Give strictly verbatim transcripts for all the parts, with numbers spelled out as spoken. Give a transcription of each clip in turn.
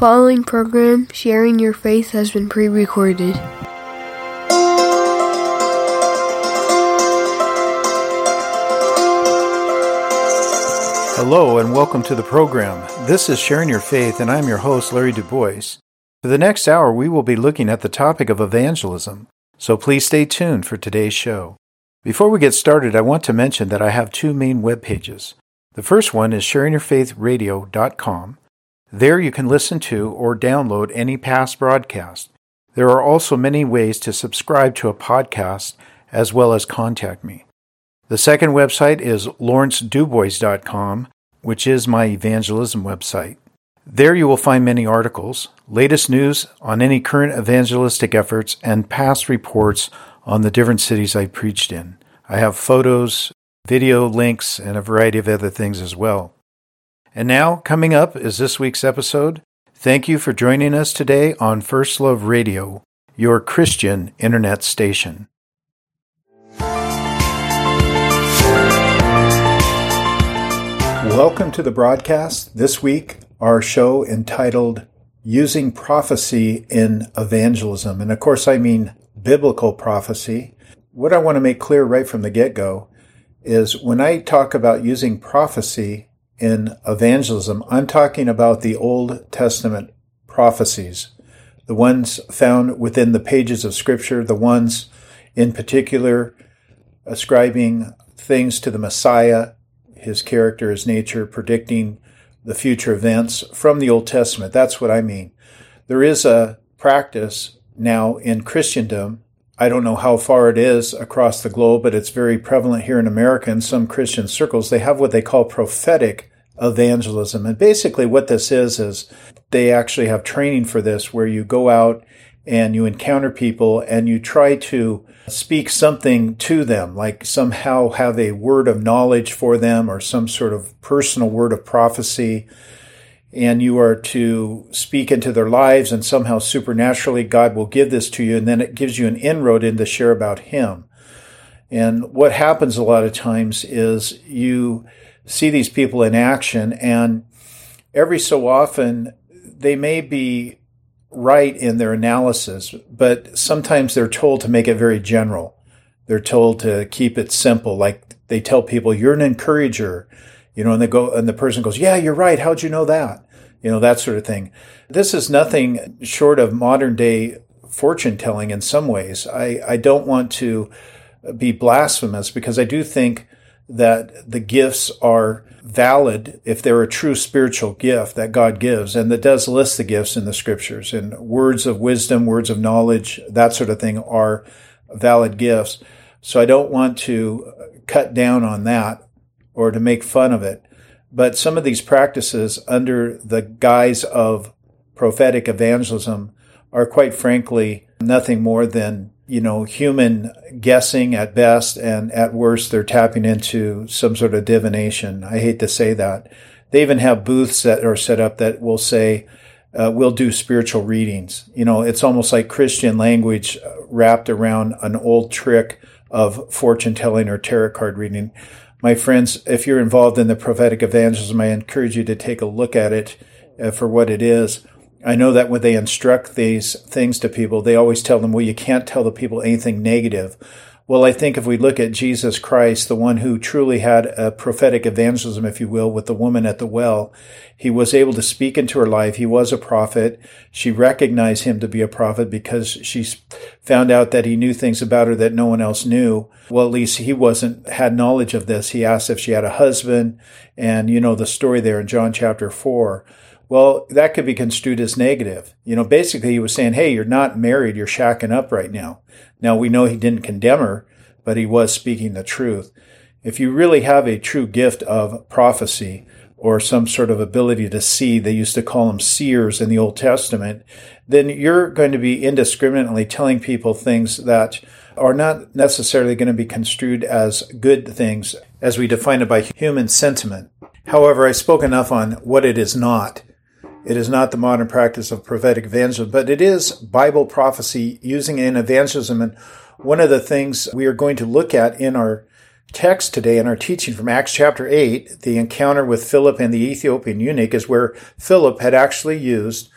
following program, Sharing Your Faith, has been pre-recorded. Hello and welcome to the program. This is Sharing Your Faith and I'm your host, Larry DuBois. For the next hour, we will be looking at the topic of evangelism, so please stay tuned for today's show. Before we get started, I want to mention that I have two main web pages. The first one is sharing your faith radio dot com. There you can listen to or download any past broadcast. There are also many ways to subscribe to a podcast as well as contact me. The second website is lawrence dubois dot com, which is my evangelism website. There you will find many articles, latest news on any current evangelistic efforts, and past reports on the different cities I preached in. I have photos, video links, and a variety of other things as well. And now, coming up is this week's episode. Thank you for joining us today on First Love Radio, your Christian internet station. Welcome to the broadcast. This week, our show entitled Using Prophecy in Evangelism. And of course, I mean biblical prophecy. What I want to make clear right from the get-go is when I talk about using prophecy in evangelism, I'm talking about the Old Testament prophecies, the ones found within the pages of Scripture, the ones in particular ascribing things to the Messiah, his character, his nature, predicting the future events from the Old Testament. That's what I mean. There is a practice now in Christendom. I don't know how far it is across the globe, but it's very prevalent here in America in some Christian circles. They have what they call prophetic evangelism. And basically what this is, is they actually have training for this where you go out and you encounter people and you try to speak something to them, like somehow have a word of knowledge for them or some sort of personal word of prophecy. And you are to speak into their lives and somehow supernaturally God will give this to you. And then it gives you an inroad in to share about Him. And what happens a lot of times is you see these people in action, and every so often they may be right in their analysis, but sometimes they're told to make it very general. They're told to keep it simple. Like they tell people, you're an encourager, you know, and they go, and the person goes, yeah, you're right. How'd you know that? You know, that sort of thing. This is nothing short of modern day fortune telling in some ways. I, I don't want to be blasphemous because I do think that the gifts are valid if they're a true spiritual gift that God gives. And that does list the gifts in the Scriptures. And words of wisdom, words of knowledge, that sort of thing are valid gifts. So I don't want to cut down on that or to make fun of it. But some of these practices under the guise of prophetic evangelism are quite frankly nothing more than, you know, human guessing at best, and at worst, they're tapping into some sort of divination. I hate to say that. They even have booths that are set up that will say, uh, we'll do spiritual readings. You know, it's almost like Christian language wrapped around an old trick of fortune telling or tarot card reading. My friends, if you're involved in the prophetic evangelism, I encourage you to take a look at it uh, for what it is. I know that when they instruct these things to people, they always tell them, well, you can't tell the people anything negative. Well, I think if we look at Jesus Christ, the one who truly had a prophetic evangelism, if you will, with the woman at the well, he was able to speak into her life. He was a prophet. She recognized him to be a prophet because she found out that he knew things about her that no one else knew. Well, at least he wasn't, had knowledge of this. He asked if she had a husband, and you know the story there in John chapter four. Well, that could be construed as negative. You know, basically he was saying, hey, you're not married, you're shacking up right now. Now, we know he didn't condemn her, but he was speaking the truth. If you really have a true gift of prophecy or some sort of ability to see, they used to call them seers in the Old Testament, then you're going to be indiscriminately telling people things that are not necessarily going to be construed as good things as we define it by human sentiment. However, I spoke enough on what it is not. It is not the modern practice of prophetic evangelism, but it is Bible prophecy using in evangelism. And one of the things we are going to look at in our text today, in our teaching from Acts chapter eight, the encounter with Philip and the Ethiopian eunuch, is where Philip had actually used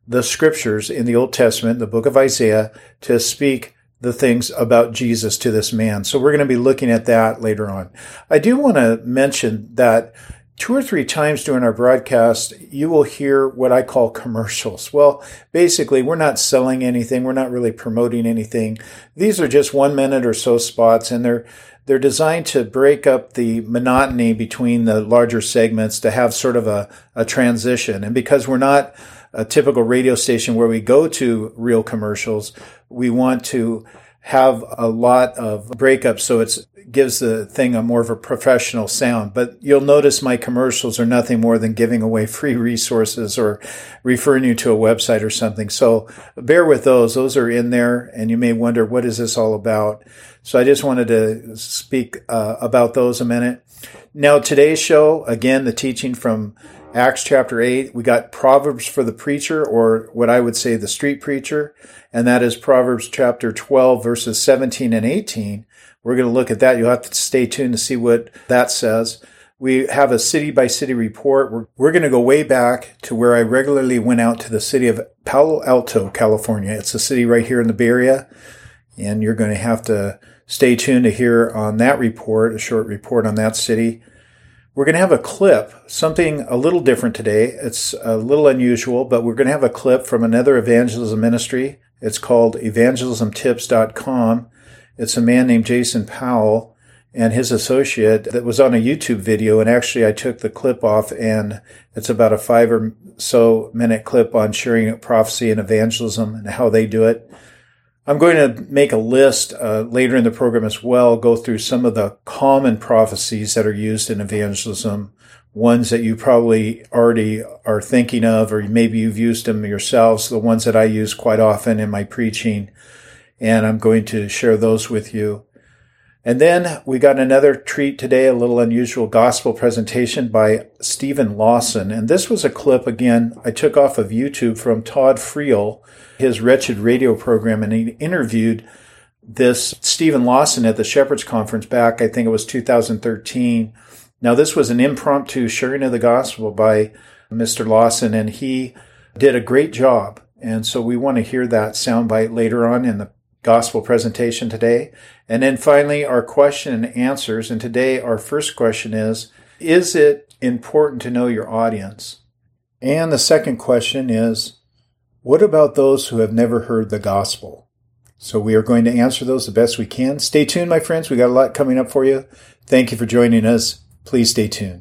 the scriptures in the Old Testament, the book of Isaiah, to speak the things about Jesus to this man. So we're going to be looking at that later on. I do want to mention that two or three times during our broadcast, you will hear what I call commercials. Well, basically, we're not selling anything. We're not really promoting anything. These are just one minute or so spots, and they're they're designed to break up the monotony between the larger segments to have sort of a, a transition. And because we're not a typical radio station where we go to real commercials, we want to have a lot of breakups so it gives the thing a more of a professional sound. But you'll notice my commercials are nothing more than giving away free resources or referring you to a website or something. So bear with those. Those are in there, and you may wonder, what is this all about? So I just wanted to speak uh, about those a minute. Now, today's show, again, the teaching from Acts chapter eight, we got Proverbs for the preacher, or what I would say the street preacher, and that is Proverbs chapter twelve, verses seventeen and eighteen. We're going to look at that. You'll have to stay tuned to see what that says. We have a city-by-city report. We're, we're going to go way back to where I regularly went out to the city of Palo Alto, California. It's a city right here in the Bay Area, and you're going to have to stay tuned to hear on that report, a short report on that city. We're going to have a clip, something a little different today. It's a little unusual, but we're going to have a clip from another evangelism ministry. It's called evangelism tips dot com. It's a man named Jason Powell and his associate that was on a YouTube video. And actually, I took the clip off, and it's about a five or so minute clip on sharing prophecy and evangelism and how they do it. I'm going to make a list uh, later in the program as well, go through some of the common prophecies that are used in evangelism, ones that you probably already are thinking of, or maybe you've used them yourselves, the ones that I use quite often in my preaching, and I'm going to share those with you. And then we got another treat today, a little unusual gospel presentation by Stephen Lawson. And this was a clip, again, I took off of YouTube from Todd Friel, his Wretched radio program, and he interviewed this Stephen Lawson at the Shepherd's Conference back, I think it was two thousand thirteen. Now, this was an impromptu sharing of the gospel by Mister Lawson, and he did a great job. And so we want to hear that soundbite later on in the gospel presentation today. And then finally, our question and answers. And today, our first question is, is it important to know your audience? And the second question is, what about those who have never heard the gospel? So we are going to answer those the best we can. Stay tuned, my friends. We got a lot coming up for you. Thank you for joining us. Please stay tuned.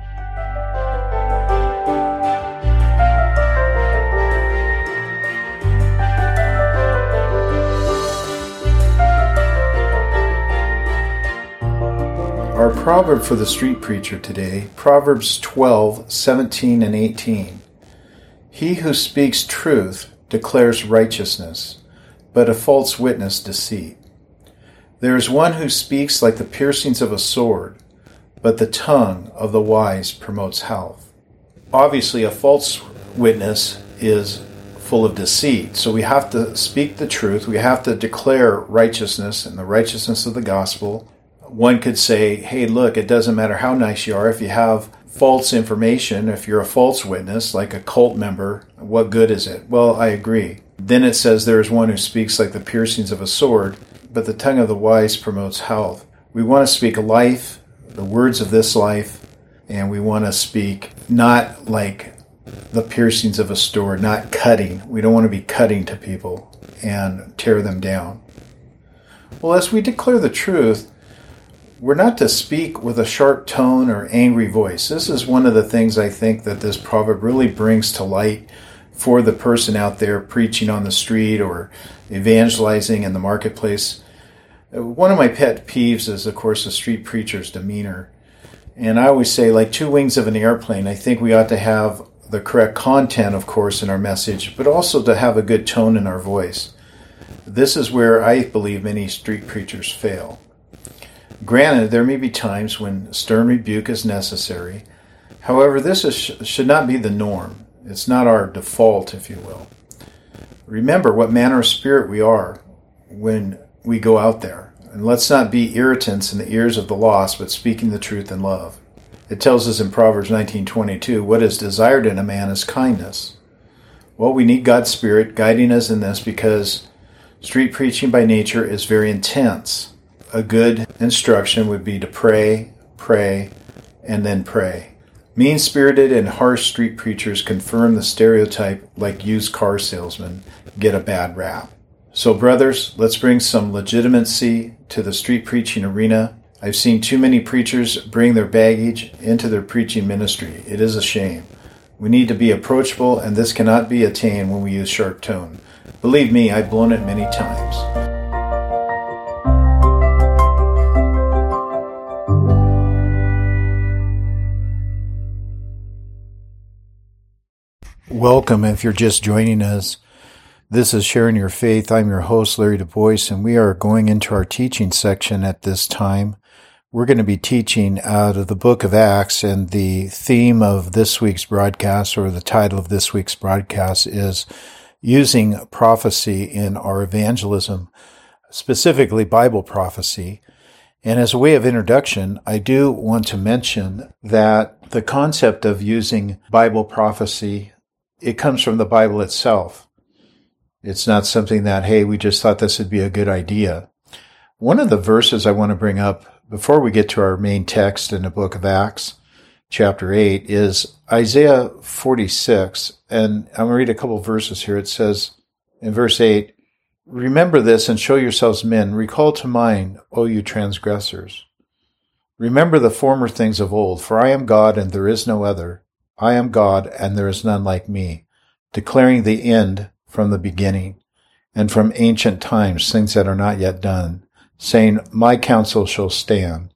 Our proverb for the street preacher today, Proverbs twelve, seventeen and eighteen. He who speaks truth declares righteousness, but a false witness deceit. There is one who speaks like the piercings of a sword, but the tongue of the wise promotes health. Obviously, a false witness is full of deceit, so we have to speak the truth. We have to declare righteousness and the righteousness of the gospel. One could say, hey, look, it doesn't matter how nice you are. If you have false information, if you're a false witness, like a cult member, what good is it? Well, I agree. Then it says there is one who speaks like the piercings of a sword, but the tongue of the wise promotes health. We want to speak life, the words of this life, and we want to speak not like the piercings of a sword, not cutting. We don't want to be cutting to people and tear them down. Well, as we declare the truth, we're not to speak with a sharp tone or angry voice. This is one of the things I think that this proverb really brings to light for the person out there preaching on the street or evangelizing in the marketplace. One of my pet peeves is, of course, the street preacher's demeanor. And I always say, like two wings of an airplane, I think we ought to have the correct content, of course, in our message, but also to have a good tone in our voice. This is where I believe many street preachers fail. Granted, there may be times when stern rebuke is necessary. However, this is, should not be the norm. It's not our default, if you will. Remember what manner of spirit we are when we go out there. And let's not be irritants in the ears of the lost, but speaking the truth in love. It tells us in Proverbs nineteen twenty-two, what is desired in a man is kindness, Well, we need God's Spirit guiding us in this because street preaching by nature is very intense. A good instruction would be to pray, pray, and then pray. Mean-spirited and harsh street preachers confirm the stereotype like used car salesmen get a bad rap. So brothers, let's bring some legitimacy to the street preaching arena. I've seen too many preachers bring their baggage into their preaching ministry. It is a shame. We need to be approachable, and this cannot be attained when we use sharp tone. Believe me, I've blown it many times. Welcome if you're just joining us. This is Sharing Your Faith. I'm your host, Larry Du Bois, and we are going into our teaching section at this time. We're going to be teaching out of the book of Acts, and the theme of this week's broadcast, or the title of this week's broadcast, is Using Prophecy in Our Evangelism, specifically Bible prophecy. And as a way of introduction, I do want to mention that the concept of using Bible prophecy, it comes from the Bible itself. It's not something that, hey, we just thought this would be a good idea. One of the verses I want to bring up before we get to our main text in the book of Acts, chapter eight, is Isaiah forty-six. And I'm going to read a couple verses here. It says in verse eight, "Remember this and show yourselves men. Recall to mind, O you transgressors. Remember the former things of old, for I am God and there is no other. I am God and there is none like me, declaring the end from the beginning, and from ancient times things that are not yet done, saying, my counsel shall stand,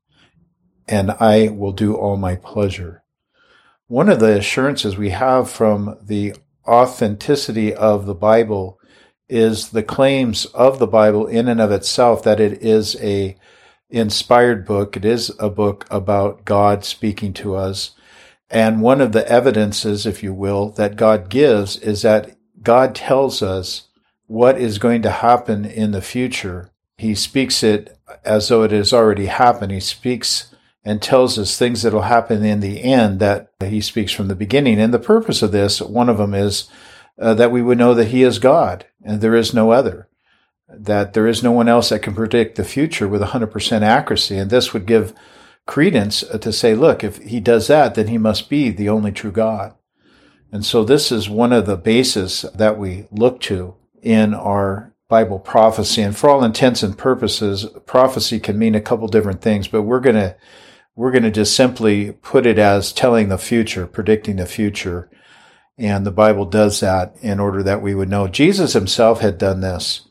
and I will do all my pleasure." One of the assurances we have from the authenticity of the Bible is the claims of the Bible in and of itself, that it is a inspired book. It is a book about God speaking to us. And one of the evidences, if you will, that God gives is that God tells us what is going to happen in the future. He speaks it as though it has already happened. He speaks and tells us things that will happen in the end that he speaks from the beginning. And the purpose of this, one of them is uh, that we would know that he is God and there is no other, that there is no one else that can predict the future with one hundred percent accuracy. And this would give credence to say, look, if he does that, then he must be the only true God. And so this is one of the bases that we look to in our Bible prophecy. And for all intents and purposes, prophecy can mean a couple different things, but we're going to we're going to just simply put it as telling the future, predicting the future. And the Bible does that in order that we would know. Jesus himself had done this.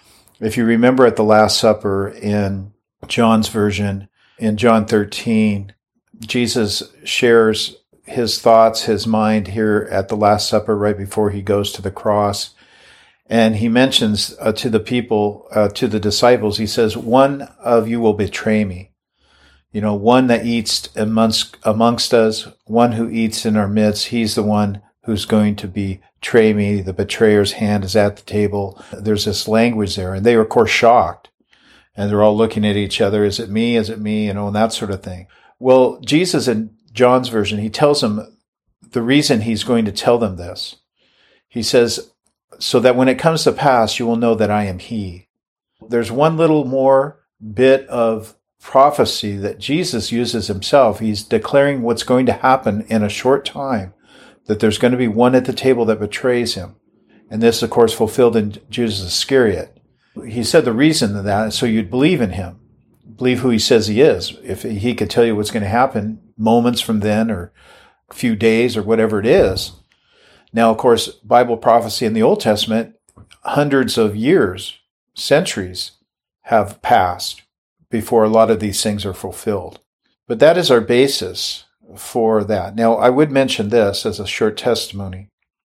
If you remember at the Last Supper in John's version, in John thirteen, Jesus shares his thoughts, his mind here at the Last Supper right before he goes to the cross. And he mentions uh, to the people, uh, to the disciples, he says, one of you will betray me. You know, one that eats amongst, amongst us, one who eats in our midst, he's the one who's going to betray me. The betrayer's hand is at the table. There's this language there. And they were, of course, shocked. And they're all looking at each other. Is it me? Is it me? You know, and that sort of thing. Well, Jesus in John's version, he tells them the reason he's going to tell them this. He says, so that when it comes to pass, you will know that I am he. There's one little more bit of prophecy that Jesus uses himself. He's declaring what's going to happen in a short time, that there's going to be one at the table that betrays him. And this, of course, fulfilled in Judas Iscariot. He said the reason of that is so you'd believe in him, believe who he says he is. If he could tell you what's going to happen moments from then or a few days or whatever it is. Now, of course, Bible prophecy in the Old Testament, hundreds of years, centuries have passed before a lot of these things are fulfilled. But that is our basis for that. Now, I would mention this as a short testimony.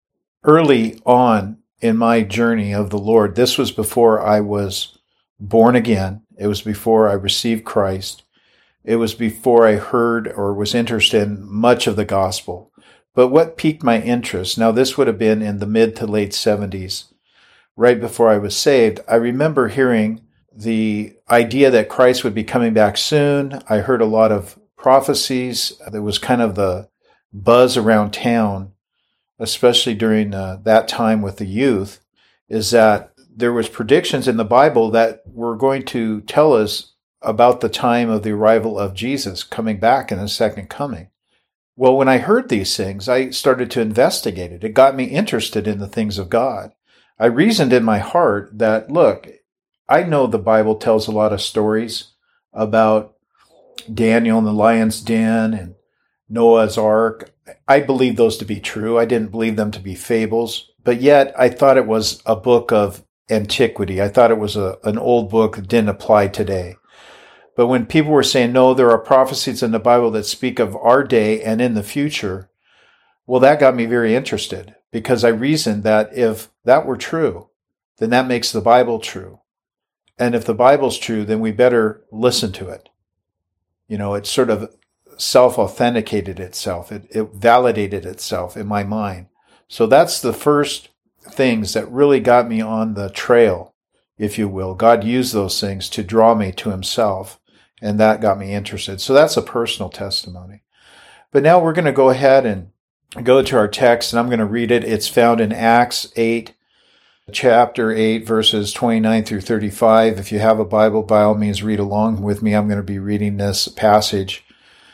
Early on in my journey of the Lord, this was before I was born again. It was before I received Christ. It was before I heard or was interested in much of the gospel. But what piqued my interest, now this would have been in the mid to late seventies, right before I was saved, I remember hearing the idea that Christ would be coming back soon. I heard a lot of prophecies. There was kind of the buzz around town especially during uh, that time with the youth, is that there was predictions in the Bible that were going to tell us about the time of the arrival of Jesus coming back in the second coming. Well, when I heard these things, I started to investigate it. It got me interested in the things of God. I reasoned in my heart that, look, I know the Bible tells a lot of stories about Daniel in the lion's den and Noah's Ark. I believe those to be true. I didn't believe them to be fables. But yet, I thought it was a book of antiquity. I thought it was a, an old book that didn't apply today. But when people were saying, no, there are prophecies in the Bible that speak of our day and in the future, well, that got me very interested, because I reasoned that if that were true, then that makes the Bible true. And if the Bible's true, then we better listen to it. You know, it sort of self-authenticated itself. It, it validated itself in my mind. So that's the first things that really got me on the trail, if you will. God used those things to draw me to himself, and that got me interested. So that's a personal testimony. But now we're going to go ahead and go to our text, and I'm going to read it. It's found in Acts eight, chapter eight, verses twenty-nine through thirty-five. If you have a Bible, by all means, read along with me. I'm going to be reading this passage.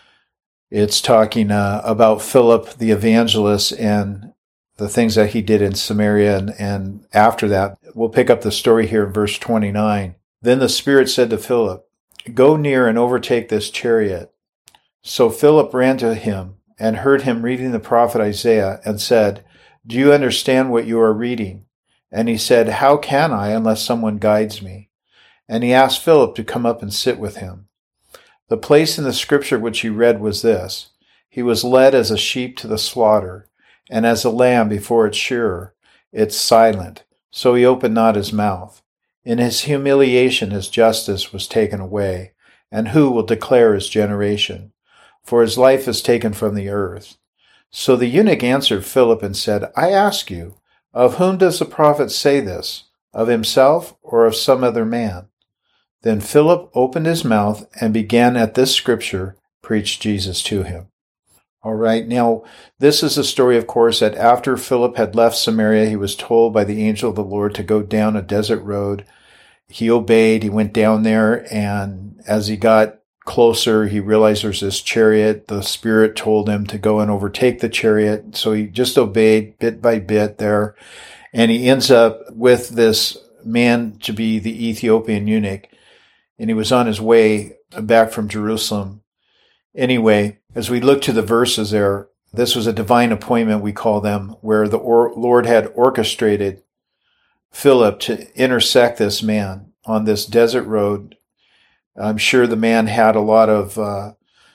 It's talking uh, about Philip the evangelist and the things that he did in Samaria. And, and after that, we'll pick up the story here in verse twenty-nine. Then the Spirit said to Philip, "Go near and overtake this chariot." So Philip ran to him and heard him reading the prophet Isaiah and said, "Do you understand what you are reading?" And he said, "How can I unless someone guides me?" And he asked Philip to come up and sit with him. The place in the scripture which he read was this: He was led as a sheep to the slaughter, and as a lamb before its shearer, it's silent, so he opened not his mouth. In his humiliation his justice was taken away, and who will declare his generation? For his life is taken from the earth. So the eunuch answered Philip and said, "I ask you, of whom does the prophet say this? Of himself or of some other man?" Then Philip opened his mouth and began at this scripture, preached Jesus to him. All right, now this is a story, of course, that after Philip had left Samaria, he was told by the angel of the Lord to go down a desert road. He obeyed, he went down there, and as he got closer, he realized there's this chariot. The Spirit told him to go and overtake the chariot, so he just obeyed bit by bit there, and he ends up with this man to be the Ethiopian eunuch, and he was on his way back from Jerusalem. Anyway, as we look to the verses there, this was a divine appointment, we call them, where the or- Lord had orchestrated Philip to intersect this man on this desert road. I'm sure the man had a lot of uh,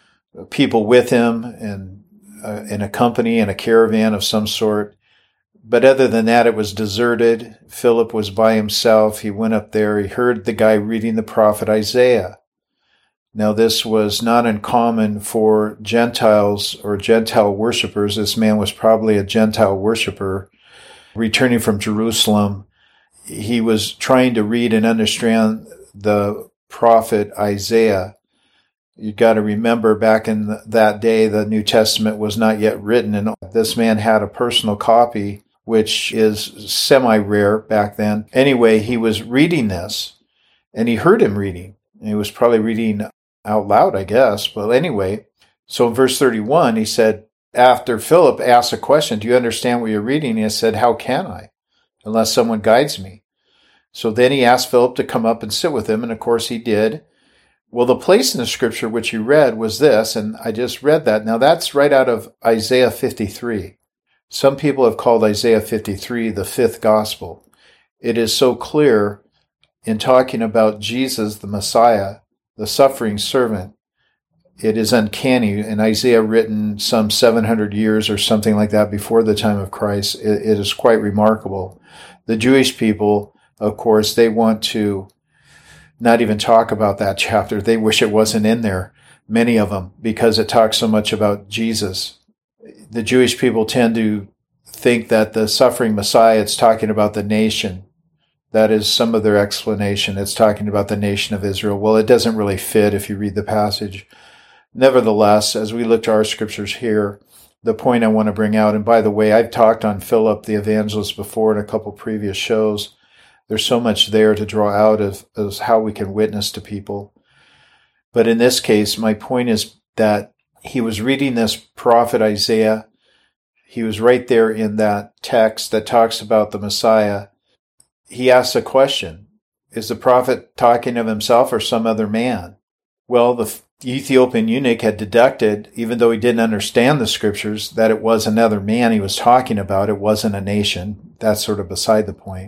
people with him and uh, in a company and a caravan of some sort. But other than that, it was deserted. Philip was by himself. He went up there. He heard the guy reading the prophet Isaiah. Now, this was not uncommon for Gentiles or Gentile worshipers. This man was probably a Gentile worshiper returning from Jerusalem. He was trying to read and understand the prophet Isaiah. You got to remember, back in that day, the New Testament was not yet written, and this man had a personal copy, which is semi-rare back then. Anyway, he was reading this, and he heard him reading. And he was probably reading out loud, I guess. But anyway, so in verse thirty-one, he said, after Philip asked a question, "Do you understand what you're reading?" He said, "How can I, unless someone guides me?" So then he asked Philip to come up and sit with him, and of course he did. Well, the place in the scripture which you read was this, and I just read that. Now that's right out of Isaiah fifty-three. Some people have called Isaiah fifty-three the fifth gospel. It is so clear in talking about Jesus, the Messiah, the suffering servant. It is uncanny. In Isaiah, written some seven hundred years or something like that before the time of Christ, it, it is quite remarkable. The Jewish people, of course, they want to not even talk about that chapter. They wish it wasn't in there, many of them, because it talks so much about Jesus. The Jewish people tend to think that the suffering Messiah, it's talking about the nation. That is some of their explanation. It's talking about the nation of Israel. Well, it doesn't really fit if you read the passage. Nevertheless, as we look to our scriptures here, the point I want to bring out. And by the way, I've talked on Philip the evangelist before in a couple previous shows. There's so much there to draw out of, of how we can witness to people. But in this case, my point is that he was reading this prophet Isaiah. He was right there in that text that talks about the Messiah. He asks a question. Is the prophet talking of himself or some other man? Well, the Ethiopian eunuch had deducted, even though he didn't understand the scriptures, that it was another man he was talking about. It wasn't a nation. That's sort of beside the point.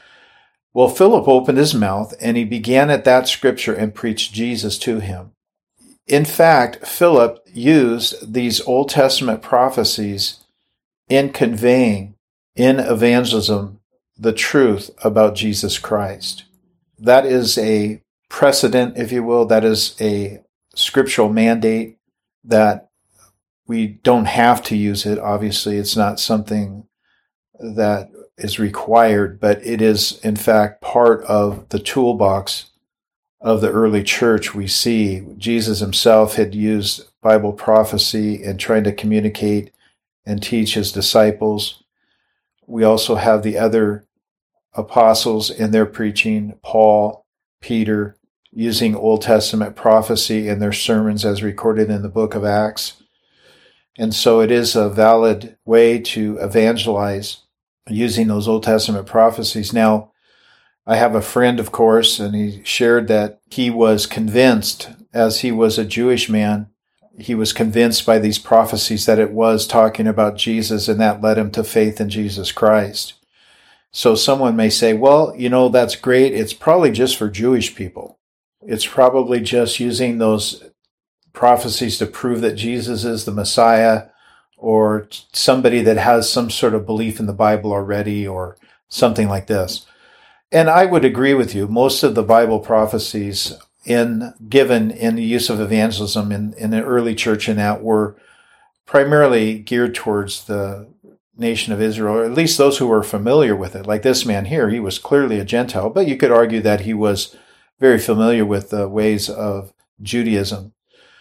Well, Philip opened his mouth and he began at that scripture and preached Jesus to him. In fact, Philip used these Old Testament prophecies in conveying in evangelism the truth about Jesus Christ. That is a precedent, if you will. That is a scriptural mandate that we don't have to use it. Obviously, it's not something that is required, but it is, in fact, part of the toolbox of the early church. We see Jesus himself had used Bible prophecy in trying to communicate and teach his disciples. We also have the other apostles in their preaching, Paul, Peter, using Old Testament prophecy in their sermons as recorded in the book of Acts. And so it is a valid way to evangelize using those Old Testament prophecies. Now, I have a friend, of course, and he shared that he was convinced, as he was a Jewish man, he was convinced by these prophecies that it was talking about Jesus, and that led him to faith in Jesus Christ. So someone may say, well, you know, that's great. It's probably just for Jewish people. It's probably just using those prophecies to prove that Jesus is the Messiah, or somebody that has some sort of belief in the Bible already, or something like this. And I would agree with you. Most of the Bible prophecies in given in the use of evangelism in, in the early church and that were primarily geared towards the nation of Israel, or at least those who were familiar with it. Like this man here, he was clearly a Gentile, but you could argue that he was very familiar with the ways of Judaism.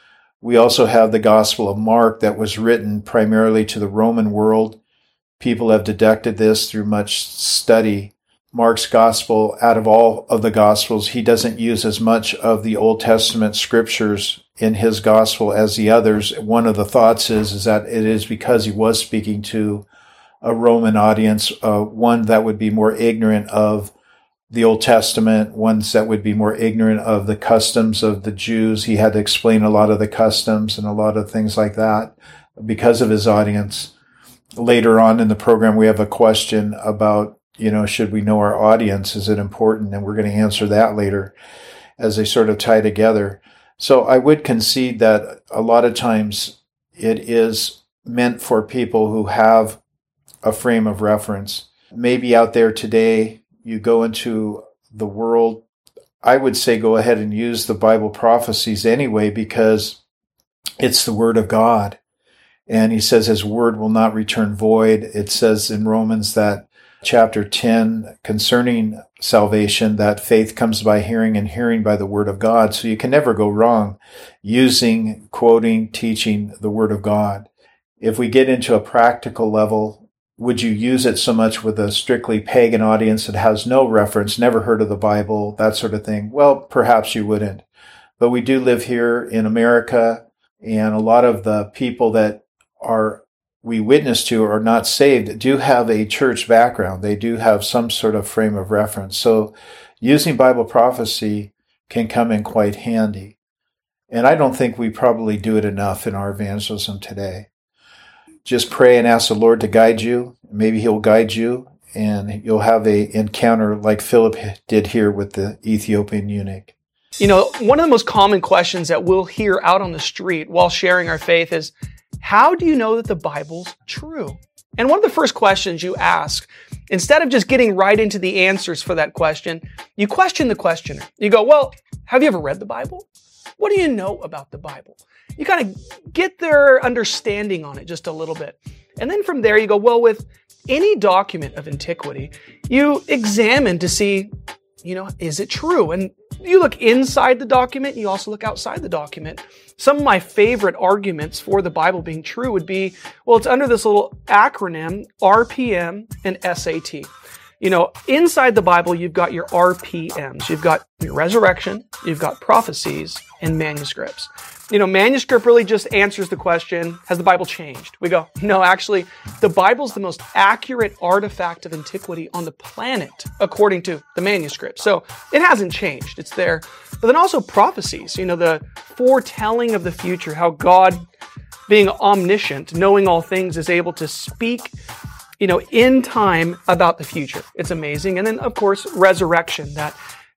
We also have the Gospel of Mark that was written primarily to the Roman world. People have deducted this through much study. Mark's Gospel, out of all of the Gospels, he doesn't use as much of the Old Testament scriptures in his Gospel as the others. One of the thoughts is, is that it is because he was speaking to a Roman audience, uh, one that would be more ignorant of the Old Testament, ones that would be more ignorant of the customs of the Jews. He had to explain a lot of the customs and a lot of things like that because of his audience. Later on in the program, we have a question about, you know, should we know our audience? Is it important? And we're going to answer that later as they sort of tie together. So I would concede that a lot of times it is meant for people who have a frame of reference. Maybe out there today, you go into the world, I would say go ahead and use the Bible prophecies anyway, because it's the Word of God. And he says his word will not return void. It says in Romans that chapter ten concerning salvation, that faith comes by hearing and hearing by the Word of God. So you can never go wrong using, quoting, teaching the Word of God. If we get into a practical level, would you use it so much with a strictly pagan audience that has no reference, never heard of the Bible, that sort of thing? Well, perhaps you wouldn't. But we do live here in America, and a lot of the people that are we witness to are not saved do have a church background. They do have some sort of frame of reference. So using Bible prophecy can come in quite handy. And I don't think we probably do it enough in our evangelism today. Just pray and ask the Lord to guide you. Maybe he'll guide you, and you'll have a encounter like Philip did here with the Ethiopian eunuch. You know, one of the most common questions that we'll hear out on the street while sharing our faith is, how do you know that the Bible's true? And one of the first questions you ask, instead of just getting right into the answers for that question, you question the questioner. You go, well, have you ever read the Bible? What do you know about the Bible? You kind of get their understanding on it just a little bit. And then from there you go, well, with any document of antiquity, you examine to see, you know, is it true? And you look inside the document, you also look outside the document. Some of my favorite arguments for the Bible being true would be, well, it's under this little acronym, R P M and S A T. You know, inside the Bible, you've got your R P Ms. You've got your resurrection, you've got prophecies, and manuscripts. You know, manuscript really just answers the question, has the Bible changed? We go, no, actually, the Bible's the most accurate artifact of antiquity on the planet, according to the manuscript. So it hasn't changed. It's there. But then also prophecies, you know, the foretelling of the future, how God, being omniscient, knowing all things, is able to speak, you know, in time about the future. It's amazing. And then, of course, resurrection, that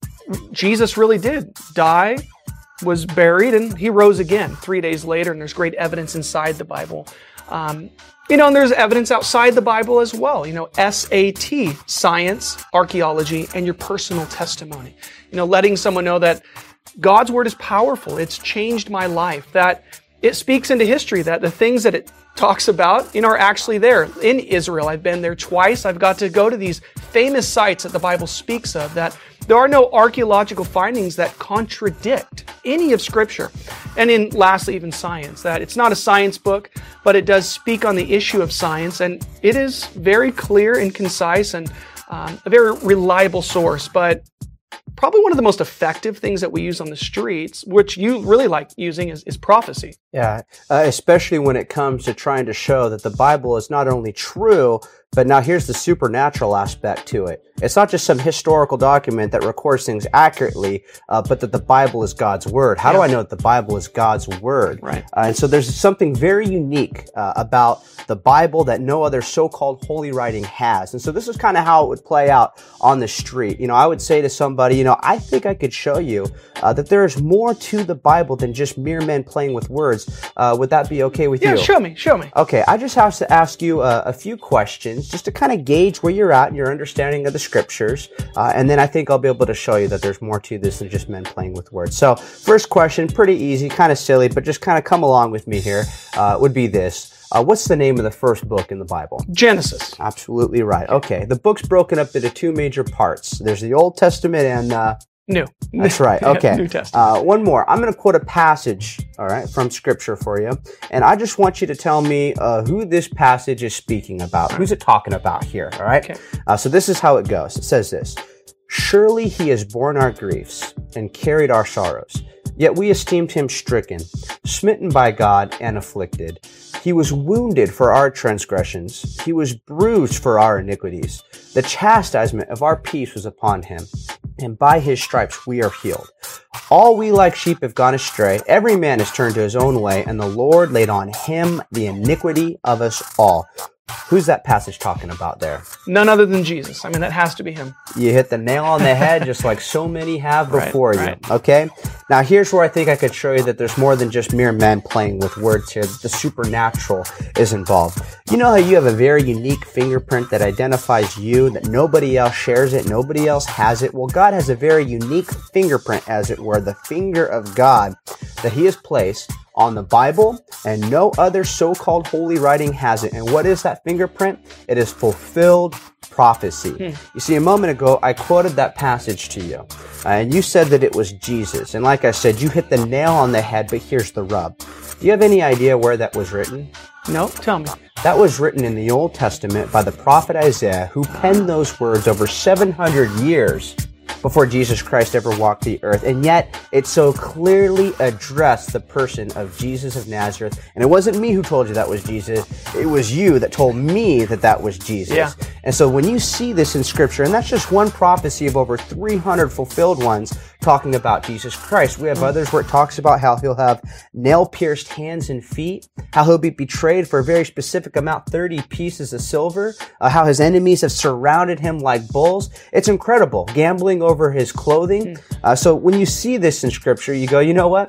Jesus really did die, was buried, and he rose again three days later, and there's great evidence inside the Bible. Um, you know, and there's evidence outside the Bible as well. You know, S A T, science, archaeology, and your personal testimony. You know, letting someone know that God's Word is powerful. It's changed my life. That it speaks into history, that the things that it talks about, you know, are actually there. In Israel, I've been there twice. I've got to go to these famous sites that the Bible speaks of, that there are no archaeological findings that contradict any of Scripture. And in, lastly, even science, that it's not a science book, but it does speak on the issue of science, and it is very clear and concise and um, a very reliable source. But probably one of the most effective things that we use on the streets, which you really like using, is, is prophecy. Yeah, uh, especially when it comes to trying to show that the Bible is not only true, but now here's the supernatural aspect to it. It's not just some historical document that records things accurately, uh, but that the Bible is God's Word. How yeah. do I know that the Bible is God's Word? Right. Uh, and so there's something very unique uh, about the Bible that no other so-called holy writing has. And so this is kind of how it would play out on the street. You know, I would say to somebody, you know, I think I could show you uh, that there is more to the Bible than just mere men playing with words. Uh, would that be okay with yeah, you? Yeah, show me, show me. Okay, I just have to ask you uh, a few questions just to kind of gauge where you're at in your understanding of the Scriptures. Uh, and then I think I'll be able to show you that there's more to this than just men playing with words. So first question, pretty easy, kind of silly, but just kind of come along with me here, uh, would be this. Uh, what's the name of the first book in the Bible? Genesis. Absolutely right. Okay, the book's broken up into two major parts. There's the Old Testament and... Uh, New. That's right. Okay. New Testament. Uh, one more. I'm going to quote a passage, all right, from Scripture for you. And I just want you to tell me uh, who this passage is speaking about. Who's it talking about here, all right? Okay. Uh, so this is how it goes. It says this. Surely he has borne our griefs and carried our sorrows. Yet we esteemed him stricken, smitten by God, and afflicted. He was wounded for our transgressions. He was bruised for our iniquities. The chastisement of our peace was upon him, and by his stripes we are healed. All we like sheep have gone astray. Every man has turned to his own way, and the Lord laid on him the iniquity of us all. Who's that passage talking about there? None other than Jesus. I mean, that has to be him. You hit the nail on the head, just like so many have before right, you. Right. Okay? Now, here's where I think I could show you that there's more than just mere men playing with words here. The supernatural is involved. You know how you have a very unique fingerprint that identifies you, that nobody else shares it, nobody else has it? Well, God has a very unique fingerprint, as it were, the finger of God that He has placed on the Bible, and no other so-called holy writing has it. And what is that fingerprint? It is fulfilled prophecy. Hmm. You see, a moment ago, I quoted that passage to you, uh, and you said that it was Jesus. And like I said, you hit the nail on the head, but here's the rub. Do you have any idea where that was written? No, tell me. That was written in the Old Testament by the prophet Isaiah, who penned those words over seven hundred years before Jesus Christ ever walked the earth. And yet, it so clearly addressed the person of Jesus of Nazareth. And it wasn't me who told you that was Jesus. It was you that told me that that was Jesus. Yeah. And so when you see this in Scripture, and that's just one prophecy of over three hundred fulfilled ones talking about Jesus Christ. We have others where it talks about how He'll have nail-pierced hands and feet, how He'll be betrayed for a very specific amount, thirty pieces of silver, uh, how His enemies have surrounded Him like bulls. It's incredible. Gambling over His clothing. Uh, so when you see this in Scripture, you go, you know what?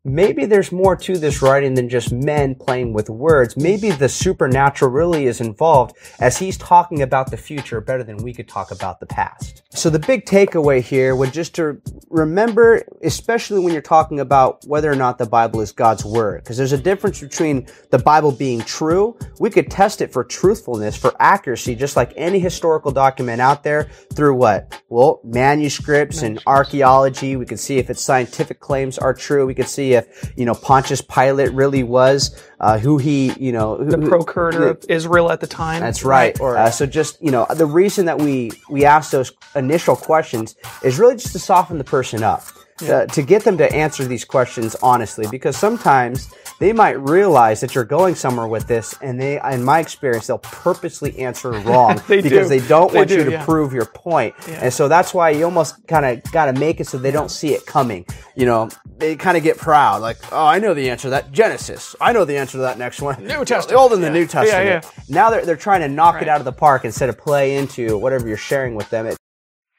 maybe there's more to this writing than just men playing with words. Maybe the supernatural really is involved, as he's talking about the future better than we could talk about the past. So the big takeaway here would just to remember, especially when you're talking about whether or not the Bible is God's word, because there's a difference between the Bible being true. We could test it for truthfulness, for accuracy, just like any historical document out there, through what? Well, manuscripts and archaeology. We could see if its scientific claims are true. We could see if, you know, Pontius Pilate really was uh, who he, you know, the who, procurator who, of Israel at the time. That's right. Or, uh, so just, you know, the reason that we, we ask those initial questions is really just to soften the person up. Yeah. Uh, to get them to answer these questions honestly, because sometimes they might realize that you're going somewhere with this, and they, in my experience, they'll purposely answer wrong they because do. they don't they want do, you to yeah. prove your point. Yeah. And so that's why you almost kind of got to make it so they don't see it coming. You know, they kind of get proud, like, oh, I know the answer to that. Genesis. I know the answer to that next one. New Testament. The Old and yeah. the New Testament. Yeah, yeah. Now they're, they're trying to knock right. it out of the park instead of play into whatever you're sharing with them. It,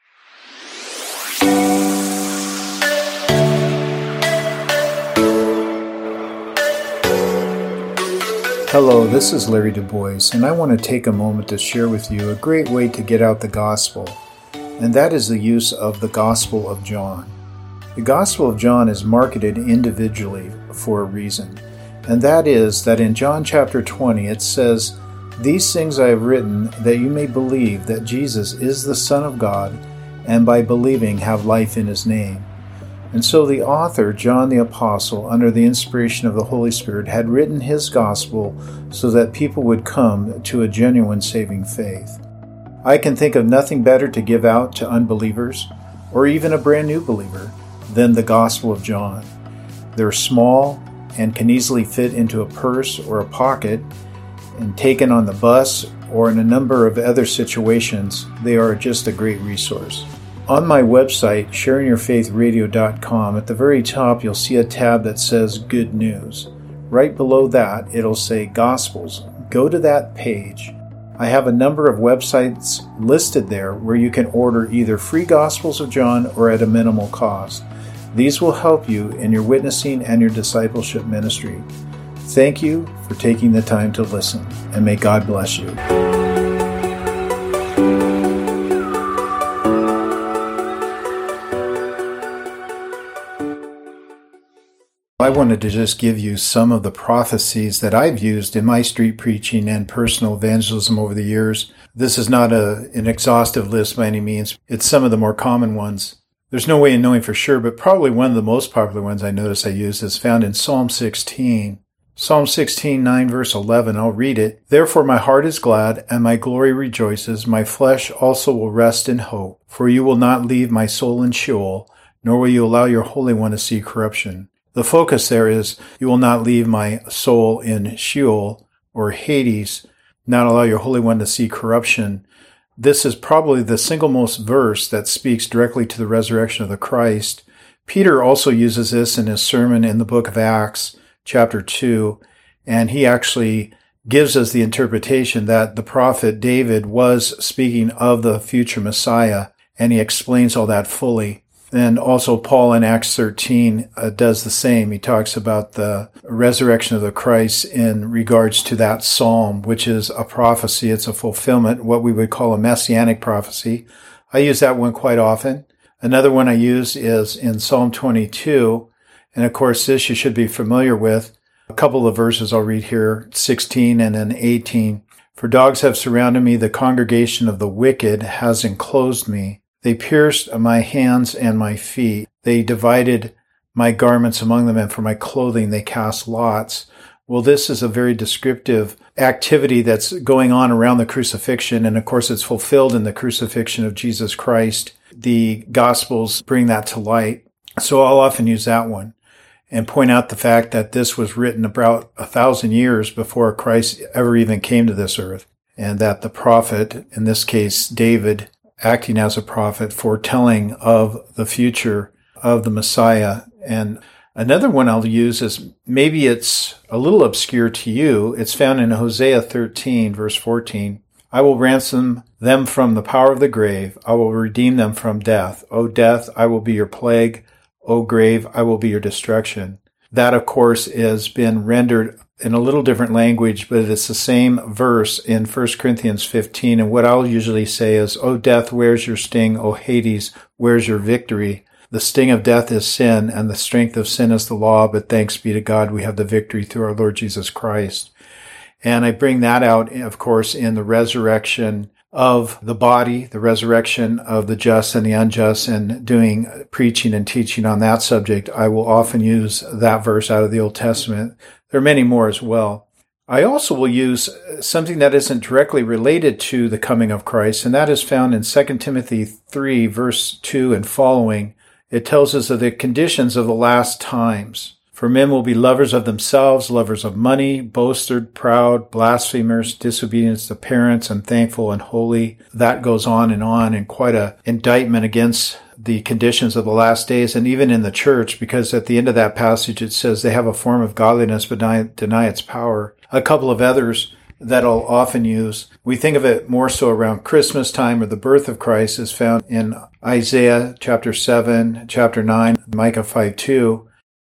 Hello, this is Larry Du Bois, and I want to take a moment to share with you a great way to get out the gospel, and that is the use of the Gospel of John. The Gospel of John is marketed individually for a reason, and that is that in John chapter twenty it says, "These things I have written that you may believe that Jesus is the Son of God, and by believing have life in his name." And so the author, John the Apostle, under the inspiration of the Holy Spirit, had written his gospel so that people would come to a genuine saving faith. I can think of nothing better to give out to unbelievers, or even a brand new believer, than the Gospel of John. They're small and can easily fit into a purse or a pocket, and taken on the bus or in a number of other situations, they are just a great resource. On my website, sharing your faith radio dot com, at the very top you'll see a tab that says Good News. Right below that, it'll say Gospels. Go to that page. I have a number of websites listed there where you can order either free Gospels of John or at a minimal cost. These will help you in your witnessing and your discipleship ministry. Thank you for taking the time to listen, and may God bless you. I wanted to just give you some of the prophecies that I've used in my street preaching and personal evangelism over the years. This is not a, an exhaustive list by any means. It's some of the more common ones. There's no way of knowing for sure, but probably one of the most popular ones I notice I use is found in Psalm sixteen. Psalm sixteen, nine, verse eleven, I'll read it. "Therefore my heart is glad, and my glory rejoices. My flesh also will rest in hope. For you will not leave my soul in Sheol, nor will you allow your Holy One to see corruption." The focus there is, you will not leave my soul in Sheol, or Hades, not allow your Holy One to see corruption. This is probably the single most verse that speaks directly to the resurrection of the Christ. Peter also uses this in his sermon in the book of Acts, chapter two, and he actually gives us the interpretation that the prophet David was speaking of the future Messiah, and he explains all that fully. And also Paul in Acts thirteen uh, does the same. He talks about the resurrection of the Christ in regards to that psalm, which is a prophecy. It's a fulfillment, what we would call a messianic prophecy. I use that one quite often. Another one I use is in Psalm twenty-two. And of course, this you should be familiar with. A couple of verses I'll read here, sixteen and then eighteen. "For dogs have surrounded me, the congregation of the wicked has enclosed me. They pierced my hands and my feet. They divided my garments among them, and for my clothing they cast lots." Well, this is a very descriptive activity that's going on around the crucifixion, and of course it's fulfilled in the crucifixion of Jesus Christ. The Gospels bring that to light. So I'll often use that one and point out the fact that this was written about a thousand years before Christ ever even came to this earth, and that the prophet, in this case David, acting as a prophet, foretelling of the future of the Messiah. And another one I'll use is, maybe it's a little obscure to you. It's found in Hosea thirteen, verse fourteen. "I will ransom them from the power of the grave. I will redeem them from death. O death, I will be your plague. O grave, I will be your destruction." That, of course, has been rendered in a little different language, but it's the same verse in First Corinthians fifteen. And what I'll usually say is, "O death, where's your sting? O Hades, where's your victory? The sting of death is sin, and the strength of sin is the law, but thanks be to God, we have the victory through our Lord Jesus Christ." And I bring that out, of course, in the resurrection of the body, the resurrection of the just and the unjust, and doing preaching and teaching on that subject. I will often use that verse out of the Old Testament. There are many more as well. I also will use something that isn't directly related to the coming of Christ, and that is found in Second Timothy three, verse two and following. It tells us of the conditions of the last times. For men will be lovers of themselves, lovers of money, boasters, proud, blasphemers, disobedient to parents, unthankful, unholy. That goes on and on, and quite an indictment against the conditions of the last days, and even in the church, because at the end of that passage it says they have a form of godliness but deny, deny its power. A couple of others that I'll often use. We think of it more so around Christmas time or the birth of Christ, is found in Isaiah chapter seven, chapter nine, Micah five two.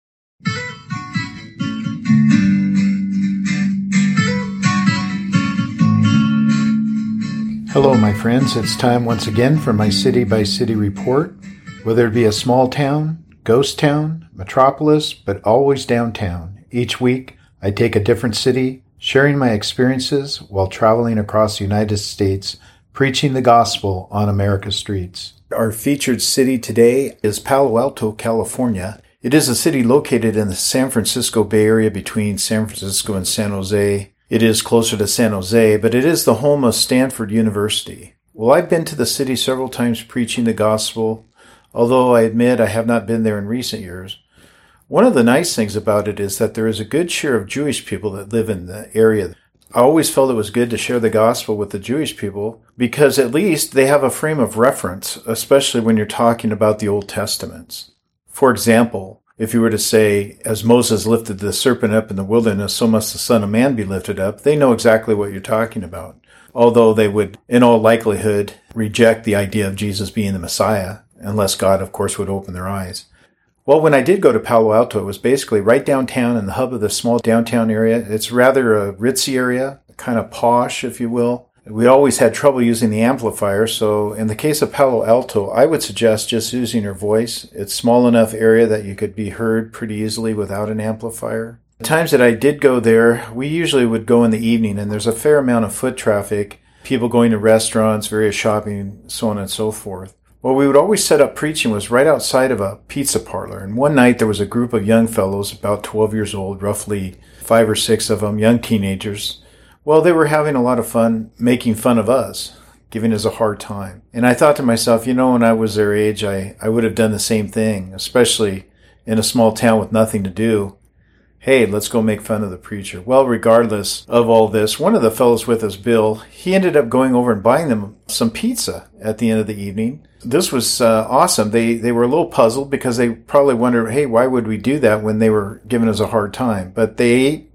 Hello, my friends. It's time once again for my city-by-city report. Whether it be a small town, ghost town, metropolis, but always downtown. Each week, I take a different city, sharing my experiences while traveling across the United States, preaching the gospel on America's streets. Our featured city today is Palo Alto, California. It is a city located in the San Francisco Bay Area between San Francisco and San Jose. It is closer to San Jose, but it is the home of Stanford University. Well, I've been to the city several times preaching the gospel, although I admit I have not been there in recent years. One of the nice things about it is that there is a good share of Jewish people that live in the area. I always felt it was good to share the gospel with the Jewish people because at least they have a frame of reference, especially when you're talking about the Old Testaments. For example, if you were to say, as Moses lifted the serpent up in the wilderness, so must the Son of Man be lifted up, they know exactly what you're talking about. Although they would, in all likelihood, reject the idea of Jesus being the Messiah, unless God, of course, would open their eyes. Well, when I did go to Palo Alto, it was basically right downtown in the hub of the small downtown area. It's rather a ritzy area, kind of posh, if you will. We always had trouble using the amplifier, so in the case of Palo Alto, I would suggest just using your voice. It's a small enough area that you could be heard pretty easily without an amplifier. The times that I did go there, we usually would go in the evening, and there's a fair amount of foot traffic, people going to restaurants, various shopping, so on and so forth. Well, we would always set up preaching was right outside of a pizza parlor, and one night there was a group of young fellows, about twelve years old, roughly five or six of them, young teenagers. Well, they were having a lot of fun making fun of us, giving us a hard time. And I thought to myself, you know, when I was their age, I, I would have done the same thing, especially in a small town with nothing to do. Hey, let's go make fun of the preacher. Well, regardless of all this, one of the fellows with us, Bill, he ended up going over and buying them some pizza at the end of the evening. This was uh, awesome. They they were a little puzzled because they probably wondered, hey, why would we do that when they were giving us a hard time? But they ate,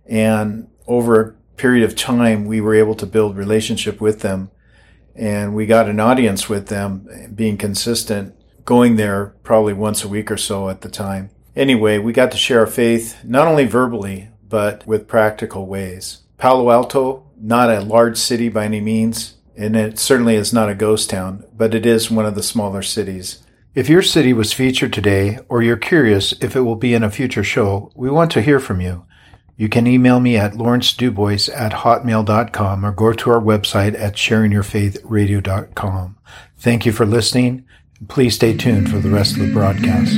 and over a period of time, we were able to build relationship with them, and we got an audience with them, being consistent, going there probably once a week or so at the time. Anyway, we got to share our faith, not only verbally, but with practical ways. Palo Alto, not a large city by any means, and it certainly is not a ghost town, but it is one of the smaller cities. If your city was featured today, or you're curious if it will be in a future show, we want to hear from you. You can email me at lawrence dubois at hotmail dot com or go to our website at sharing your faith radio dot com. Thank you for listening. Please stay tuned for the rest of the broadcast.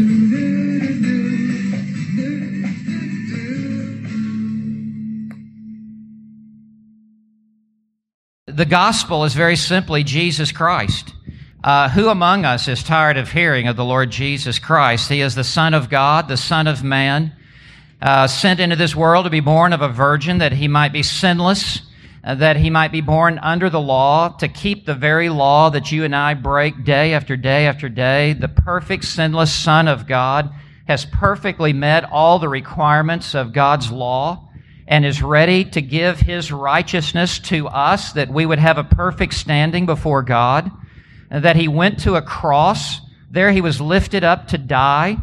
The gospel is very simply Jesus Christ. Uh, who among us is tired of hearing of the Lord Jesus Christ? He is the Son of God, the Son of Man, uh, sent into this world to be born of a virgin that he might be sinless, uh, that he might be born under the law, to keep the very law that you and I break day after day after day. The perfect, sinless Son of God has perfectly met all the requirements of God's law and is ready to give his righteousness to us, that we would have a perfect standing before God, that he went to a cross. There he was lifted up to die.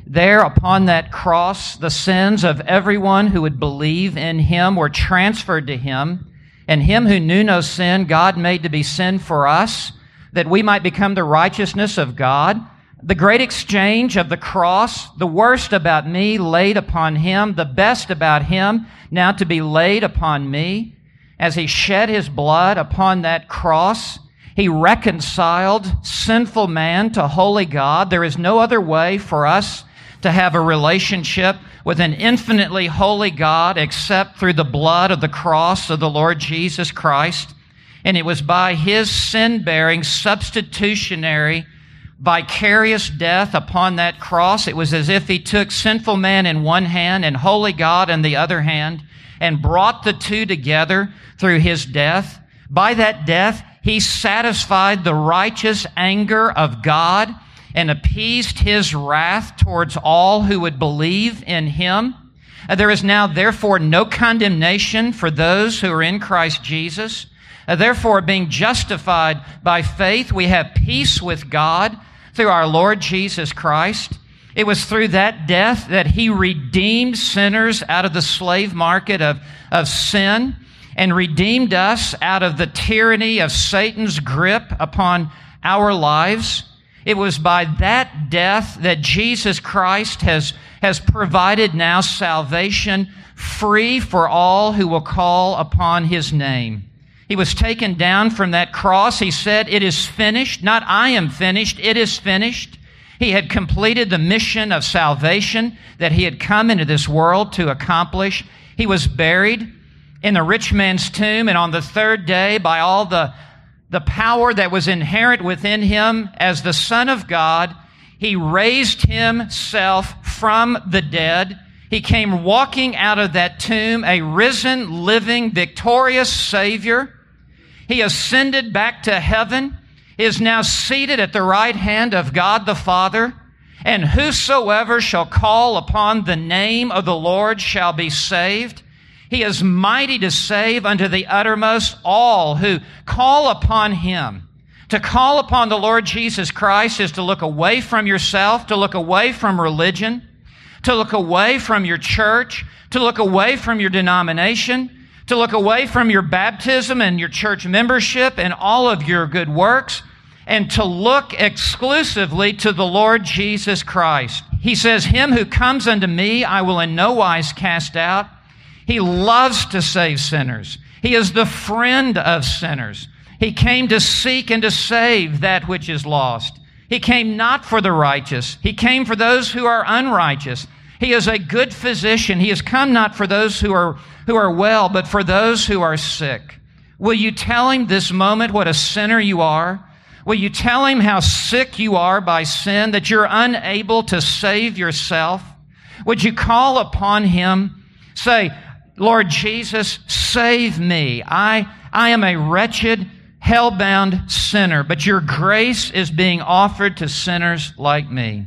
There upon that cross, the sins of everyone who would believe in him were transferred to him. And him who knew no sin, God made to be sin for us, that we might become the righteousness of God. The great exchange of the cross, the worst about me laid upon him, the best about him now to be laid upon me. As he shed his blood upon that cross, he reconciled sinful man to holy God. There is no other way for us to have a relationship with an infinitely holy God except through the blood of the cross of the Lord Jesus Christ. And it was by his sin-bearing, substitutionary, vicarious death upon that cross. It was as if he took sinful man in one hand and holy God in the other hand and brought the two together through his death. By that death, he satisfied the righteous anger of God and appeased his wrath towards all who would believe in him. There is now, therefore, no condemnation for those who are in Christ Jesus. Therefore, being justified by faith, we have peace with God through our Lord Jesus Christ. It was through that death that he redeemed sinners out of the slave market of, of sin and redeemed us out of the tyranny of Satan's grip upon our lives. It was by that death that Jesus Christ has, has provided now salvation free for all who will call upon his name. He was taken down from that cross. He said, "It is finished." Not "I am finished," it is finished. He had completed the mission of salvation that he had come into this world to accomplish. He was buried in the rich man's tomb, and on the third day, by all the The power that was inherent within him as the Son of God, he raised himself from the dead. He came walking out of that tomb, a risen, living, victorious Savior. He ascended back to heaven, is now seated at the right hand of God the Father. And whosoever shall call upon the name of the Lord shall be saved. He is mighty to save unto the uttermost all who call upon him. To call upon the Lord Jesus Christ is to look away from yourself, to look away from religion, to look away from your church, to look away from your denomination, to look away from your baptism and your church membership and all of your good works, and to look exclusively to the Lord Jesus Christ. He says, "Him who comes unto me, I will in no wise cast out." He loves to save sinners. He is the friend of sinners. He came to seek and to save that which is lost. He came not for the righteous. He came for those who are unrighteous. He is a good physician. He has come not for those who are, who are well, but for those who are sick. Will you tell him this moment what a sinner you are? Will you tell him how sick you are by sin, that you're unable to save yourself? Would you call upon him? Say, "Lord Jesus, save me. I, I am a wretched, hell-bound sinner, but your grace is being offered to sinners like me."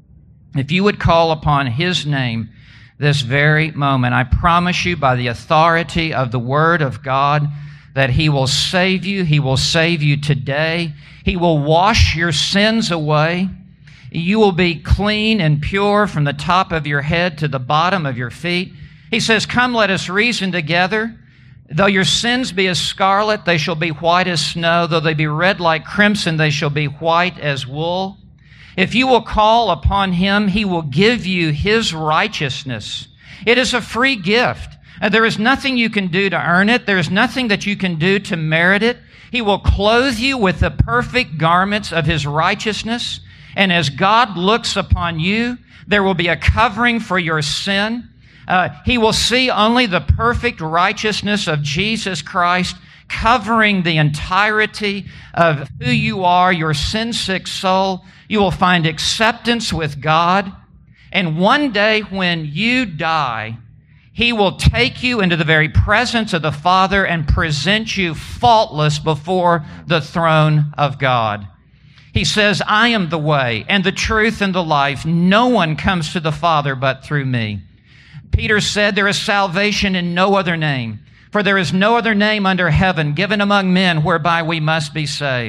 If you would call upon his name this very moment, I promise you by the authority of the Word of God that he will save you. He will save you today. He will wash your sins away. You will be clean and pure from the top of your head to the bottom of your feet. He says, "Come, let us reason together. Though your sins be as scarlet, they shall be white as snow. Though they be red like crimson, they shall be white as wool." If you will call upon him, he will give you his righteousness. It is a free gift. There is nothing you can do to earn it. There is nothing that you can do to merit it. He will clothe you with the perfect garments of his righteousness. And as God looks upon you, there will be a covering for your sin. Uh, he will see only the perfect righteousness of Jesus Christ covering the entirety of who you are, your sin-sick soul. You will find acceptance with God. And one day when you die, he will take you into the very presence of the Father and present you faultless before the throne of God. He says, "I am the way and the truth and the life. No one comes to the Father but through me." Peter said, "There is salvation in no other name, for there is no other name under heaven given among men whereby we must be saved."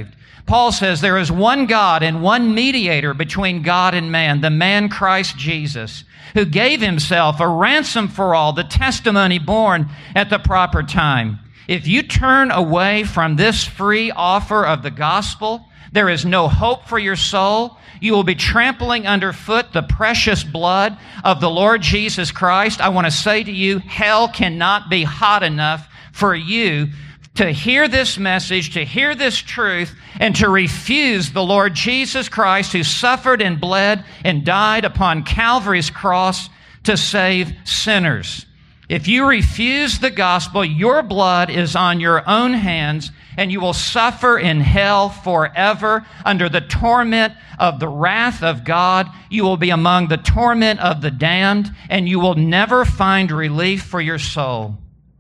Paul says there is one God and one mediator between God and man, the man Christ Jesus, who gave himself a ransom for all, the testimony born at the proper time. If you turn away from this free offer of the gospel, there is no hope for your soul. You will be trampling underfoot the precious blood of the Lord Jesus Christ. I want to say to you, hell cannot be hot enough for you to hear this message, to hear this truth, and to refuse the Lord Jesus Christ, who suffered and bled and died upon Calvary's cross to save sinners. If you refuse the gospel, your blood is on your own hands, and you will suffer in hell forever under the torment of the wrath of God. You will be among the torment of the damned, and you will never find relief for your soul.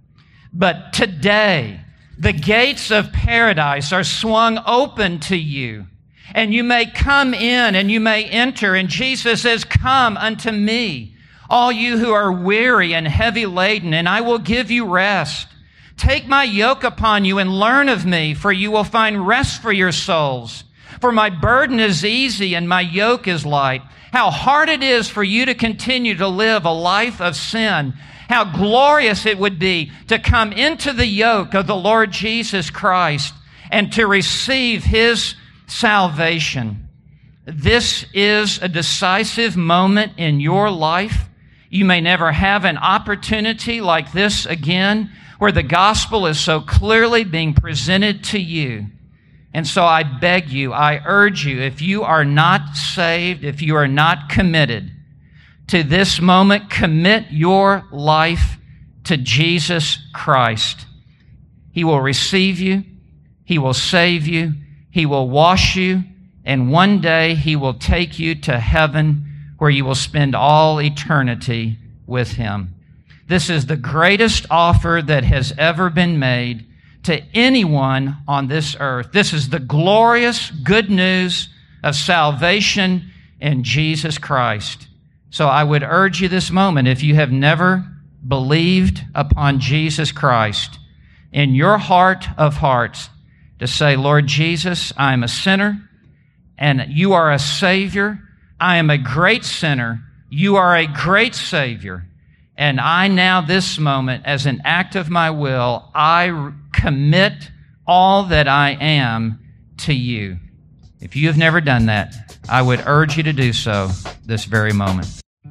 But today, the gates of paradise are swung open to you, and you may come in and you may enter. And Jesus says, "Come unto me, all you who are weary and heavy laden, and I will give you rest. Take my yoke upon you and learn of me, for you will find rest for your souls. For my burden is easy and my yoke is light." How hard it is for you to continue to live a life of sin. How glorious it would be to come into the yoke of the Lord Jesus Christ and to receive His salvation. This is a decisive moment in your life. You may never have an opportunity like this again, where the gospel is so clearly being presented to you. And so I beg you, I urge you, if you are not saved, if you are not committed to this moment, commit your life to Jesus Christ. He will receive you. He will save you. He will wash you. And one day He will take you to heaven, where you will spend all eternity with Him. This is the greatest offer that has ever been made to anyone on this earth. This is the glorious good news of salvation in Jesus Christ. So I would urge you this moment, if you have never believed upon Jesus Christ in your heart of hearts, to say, "Lord Jesus, I am a sinner, and you are a Savior. I am a great sinner. You are a great Savior. And I now, this moment, as an act of my will, I commit all that I am to you." If you have never done that, I would urge you to do so this very moment.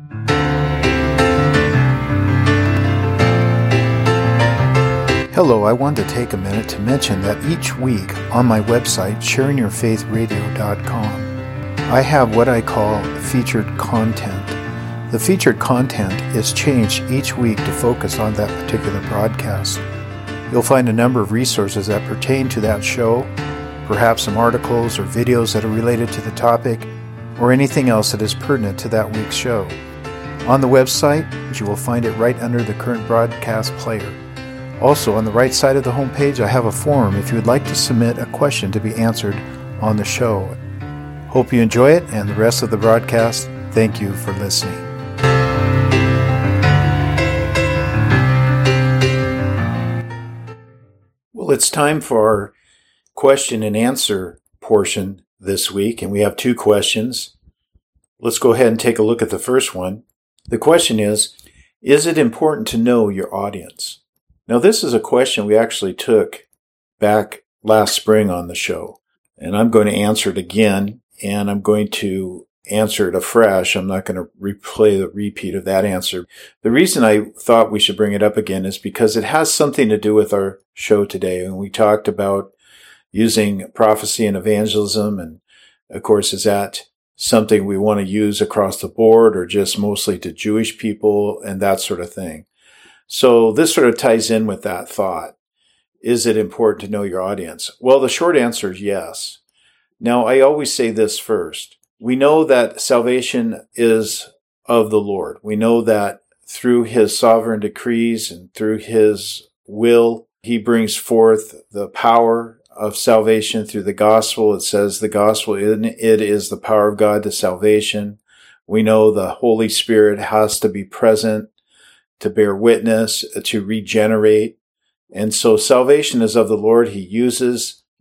Hello, I wanted to take a minute to mention that each week on my website, sharing your faith radio dot com, I have what I call featured content. The featured content is changed each week to focus on that particular broadcast. You'll find a number of resources that pertain to that show, perhaps some articles or videos that are related to the topic, or anything else that is pertinent to that week's show. On the website, you will find it right under the current broadcast player. Also, on the right side of the homepage, I have a form if you would like to submit a question to be answered on the show. Hope you enjoy it and the rest of the broadcast. Thank you for listening. Well, it's time for our question and answer portion this week, and we have two questions. Let's go ahead and take a look at the first one. The question is, is it important to know your audience? Now, this is a question we actually took back last spring on the show, and I'm going to answer it again, and I'm going to answer it afresh. I'm not going to replay the repeat of that answer. The reason I thought we should bring it up again is because it has something to do with our show today, and we talked about using prophecy and evangelism, and of course, is that something we want to use across the board or just mostly to Jewish people and that sort of thing. So this sort of ties in with that thought. Is it important to know your audience? Well, the short answer is yes. Now, I always say this first. We know that salvation is of the Lord. We know that through His sovereign decrees and through His will, He brings forth the power of salvation through the gospel. It says the gospel, in it is the power of God to salvation. We know the Holy Spirit has to be present to bear witness, to regenerate. And so salvation is of the Lord. He uses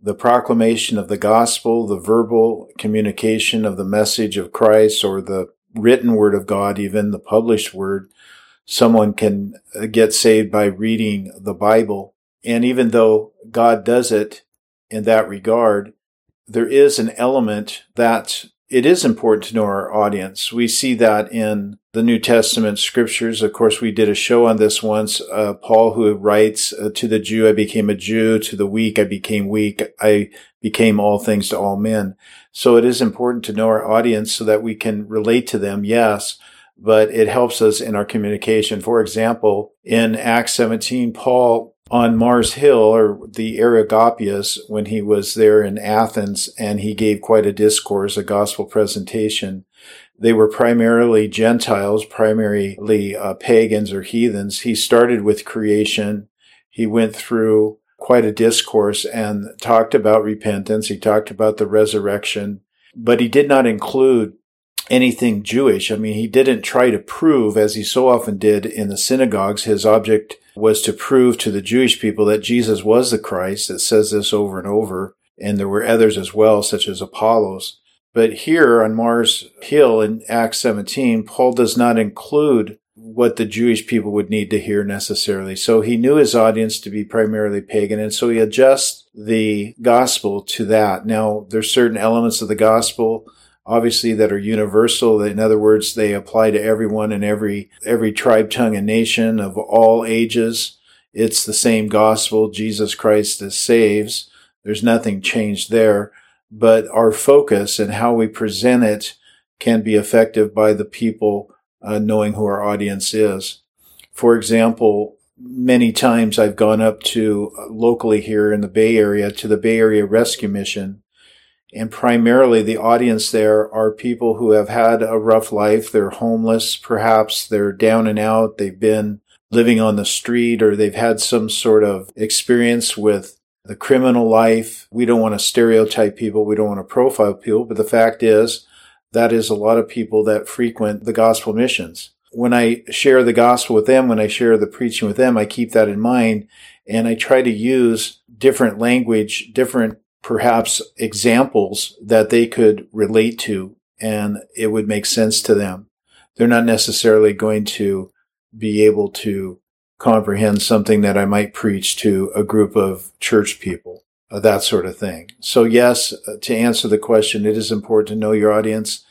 the proclamation of the gospel, the verbal communication of the message of Christ, or the written word of God, even the published word. Someone can get saved by reading the Bible. And even though God does it in that regard, there is an element that it is important to know our audience. We see that in the New Testament scriptures. Of course, we did a show on this once. Uh, Paul, who writes, uh, to the Jew, I became a Jew. To the weak, I became weak. I became all things to all men. So it is important to know our audience so that we can relate to them, yes, but it helps us in our communication. For example, in Acts seventeen, Paul on Mars Hill, or the Areopagus, when he was there in Athens, and he gave quite a discourse, a gospel presentation. They were primarily Gentiles, primarily uh, pagans or heathens. He started with creation. He went through quite a discourse and talked about repentance. He talked about the resurrection, but he did not include anything Jewish. I mean, he didn't try to prove, as he so often did in the synagogues. His object was to prove to the Jewish people that Jesus was the Christ. It says this over and over. And there were others as well, such as Apollos. But here on Mars Hill in Acts seventeen, Paul does not include what the Jewish people would need to hear necessarily. So he knew his audience to be primarily pagan, and so he adjusts the gospel to that. Now, there's certain elements of the gospel, obviously, that are universal. In other words, they apply to everyone in every every tribe, tongue, and nation of all ages. It's the same gospel. Jesus Christ that saves. There's nothing changed there. But our focus and how we present it can be effective by the people uh, knowing who our audience is. For example, many times I've gone up to uh, locally here in the Bay Area to the Bay Area Rescue Mission. And primarily the audience there are people who have had a rough life. They're homeless, perhaps. They're down and out. They've been living on the street, or they've had some sort of experience with the criminal life. We don't want to stereotype people. We don't want to profile people. But the fact is, that is a lot of people that frequent the gospel missions. When I share the gospel with them, when I share the preaching with them, I keep that in mind. And I try to use different language, different perhaps examples that they could relate to, and it would make sense to them. They're not necessarily going to be able to comprehend something that I might preach to a group of church people, uh, that sort of thing. So yes, to answer the question, it is important to know your audience.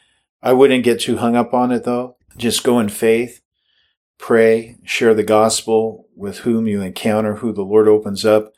I wouldn't get too hung up on it, though. Just go in faith, pray, share the gospel with whom you encounter, who the Lord opens up.